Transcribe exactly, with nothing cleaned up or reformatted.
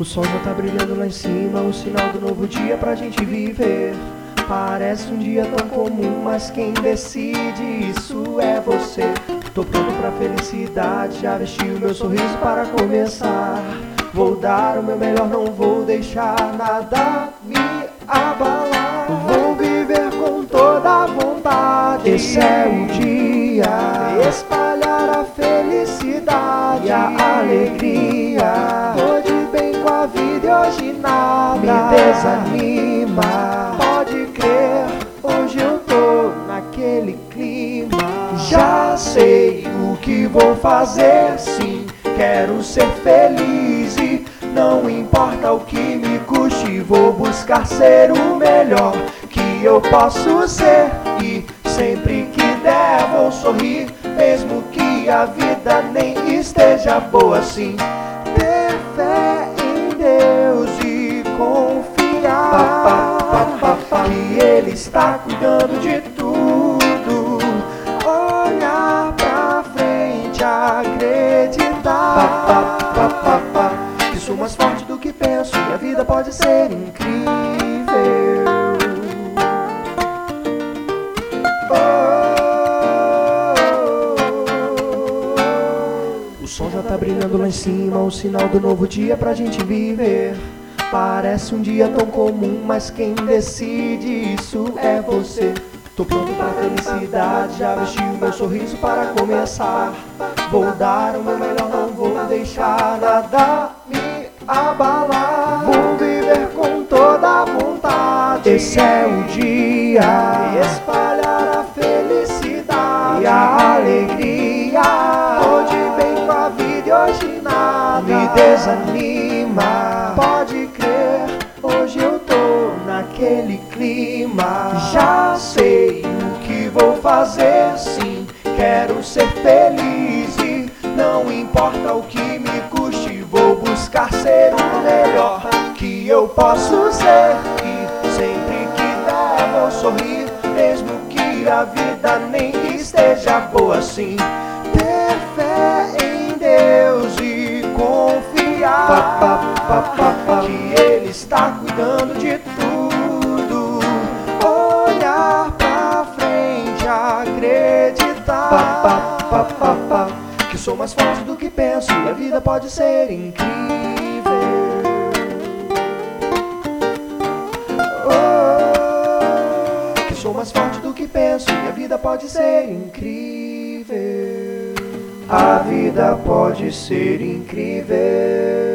O sol já tá brilhando lá em cima, o sinal do novo dia pra gente viver. Parece um dia tão comum, mas quem decide isso é você. Tô pronto pra felicidade, já vesti o meu sorriso para começar. Vou dar o meu melhor, não vou deixar nada me abalar. Vou viver com toda a vontade, esse é o dia. Espalhar a felicidade e a alegria. Tô de bem com a vida e hoje nada me desanima. Pode crer, hoje eu tô naquele clima. Já sei o que vou fazer, sim. Quero ser feliz e não importa o que me custe. Vou buscar ser o melhor que eu posso ser. E sempre que der vou sorrir, mesmo que a vida nem esteja boa assim. Ter fé em Deus e confiar pa, pa, pa, pa, pa, que Ele está cuidando de tudo. Olhar pra frente, acreditar pa, pa, pa, pa, pa, que sou mais forte do que penso e a vida pode ser incrível. O sol já tá brilhando lá em cima, o sinal do novo dia pra gente viver. Parece um dia tão comum, mas quem decide isso é você. Tô pronto pra felicidade, já vesti o meu sorriso para começar. Vou dar o meu melhor, não vou deixar nada me abalar. Vou viver com toda a vontade, esse é o dia. Espalhar a felicidade e a alegria. Tô de bem com a vida e hoje nada me desanima. Pode crer, hoje eu tô naquele clima. Já sei o que vou fazer, sim. Quero ser feliz e não importa o que me custe. Vou buscar ser o melhor que eu posso ser. E sempre que der vou sorrir, mesmo que a vida nem esteja boa assim. Ter fé em Deus e confiar pa, pa, pa, pa, pa, que Ele está cuidando de tudo. Olhar pra frente, acreditar pa, pa, pa, pa, pa, que sou mais forte do que penso e a vida pode ser incrível. Oh, que sou mais forte do que penso e a vida pode ser incrível. A vida pode ser incrível.